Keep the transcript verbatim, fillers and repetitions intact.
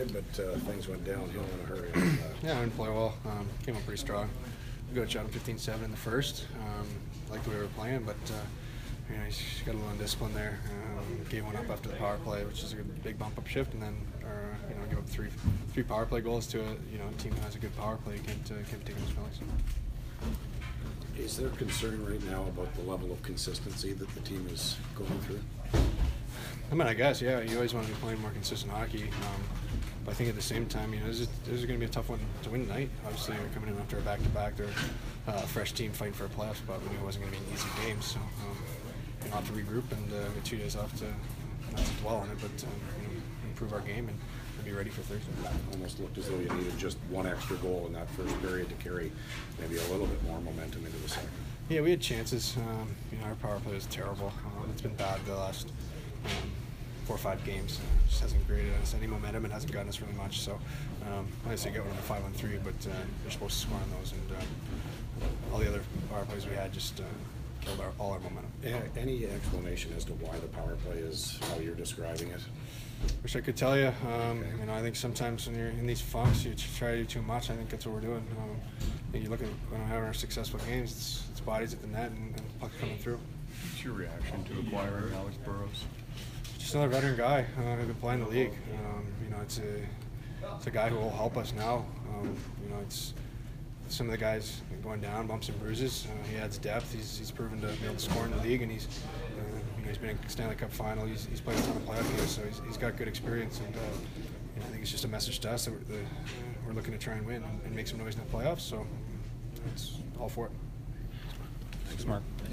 good, but uh, things went downhill in a hurry. Uh, Yeah, I didn't play well. Um, came up pretty strong. We got shot him fifteen seven in the first. Um, liked the way we were playing, but uh, you know, he's got a little undiscipline there. Um, gave one up after the power play, which is a good, big bump up shift, and then or, you know, give up three three power play goals to a you know a team that has a good power play. Can't uh, can't take those penalties. Is there concern right now about the level of consistency that the team is going through? I mean, I guess, yeah, you always want to be playing more consistent hockey. Um, but I think at the same time, you know, this is, this is going to be a tough one to win tonight. Obviously, we're coming in after a back-to-back. They're uh, a fresh team fighting for a playoff spot. We knew it wasn't going to be an easy game, so um, we'll have to regroup and uh, get two days off to not to dwell on it, but um, you know, improve our game and be ready for Thursday. Almost looked as though you needed just one extra goal in that first period to carry maybe a little bit more momentum into the second. Yeah, we had chances. Um, you know, our power play was terrible. Um, it's been bad the last um, four or five games. Uh, just hasn't created us any momentum and hasn't gotten us really much. So, um, I say get one on the five on three, but uh, you're supposed to score on those, and uh, all the other power plays we had just uh, killed our, all our momentum. A- Any explanation as to why the power play is how you're describing it? Wish I could tell you. Um, Okay. You know, I think sometimes when you're in these funks, you try to do too much. I think that's what we're doing. Um, I think you look at when we're having our successful games, it's, it's bodies at the net and, and pucks coming through. What's your reaction to acquiring Alex Burrows? Just another veteran guy uh, who's been playing the league. Um, you know, it's a it's a guy who will help us now. Um, you know, it's some of the guys going down, bumps and bruises. Uh, he adds depth. He's he's proven to be able to score in the league, and he's uh, you know he's been in Stanley Cup final. He's he's played a ton of playoff games, so he's, he's got good experience. And uh, you know, I think it's just a message to us that we're, the, we're looking to try and win and, and make some noise in the playoffs. So it's all for it. Thanks, Mark.